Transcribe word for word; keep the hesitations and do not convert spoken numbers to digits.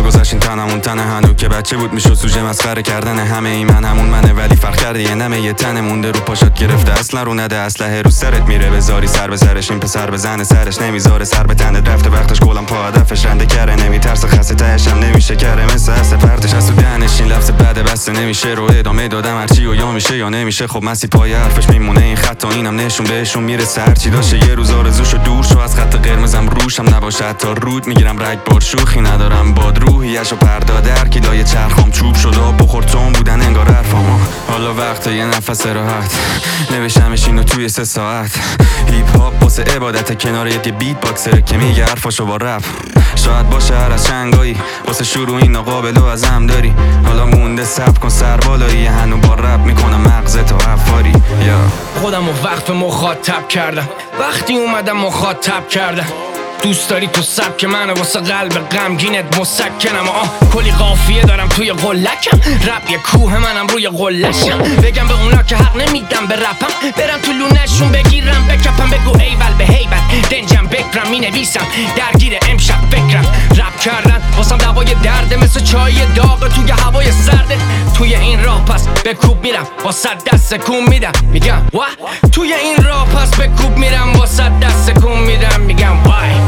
گذاشتین تنمون تنه هنو که بچه بود میشد سوژه مسخره کردن همه ای من همون منه ولی فرق کرده یه نمه یه تنه مونده رو پاشات گرفته اصلا رو نده اسلحه رو سرت میره بذاری سر به سرش این پسر بزنه سرش نمیذاره سر به تنه رفته وقتش گلم پا هدفش رنده کره نمیترسه خسته تهش هم نمیشه کره مثل هسته پرتش از تو دهنش این لفظ بده بسته نمیشه رو ادامه دادم هرچی و یا میشه یا نمیشه خب مسی پای حرفش میمونه این خط و اینم نشون بهشون میرسه هرچی داشته یه روز آرزوشو دور شو از خط قرمزم روشم نباشه تا رود میگیرم رگ بار شوخی ندارم باد روحیشو پرداده هر کی لای چرخام چوب شده بخور تون بودن انگار حرفامو حالا وقت یه نفس راحت نوشتمش اینو توی سه ساعت هیپ هاپ واسه عبادت کنار یه بیت باکسره که میگه حرفاشو با رپ شاید باشه هر از چنگایی واسه شروع اینا قابلو از هم داری حالا مونده سب کن سر بالایی هنو با رپ میکنم مغزتو حفاری یا خودم و وقت مخاطب کردم وقتی اومدم مخاطب کردم دوست داری تو سبک منو واسه قلب غمگینت مسکنم آه کلی قافیه دارم توی قلکم رپ یه کوه منم روی قلشم بگم به اونا که حق نمیدم به رپم برم تو لونشون بگیرم بکپم بگو ایول به هیبت دنجم بکرم مینویسم درگیر امشب فکرم رپ کردن واسم دوای درده مثل چای داغ توی هوای سرده توی این راه پس بکوب میرم واسه دست کن میدم میگم واه توی این راه پس بکوب میرم واسه دست کن میدم میگم وای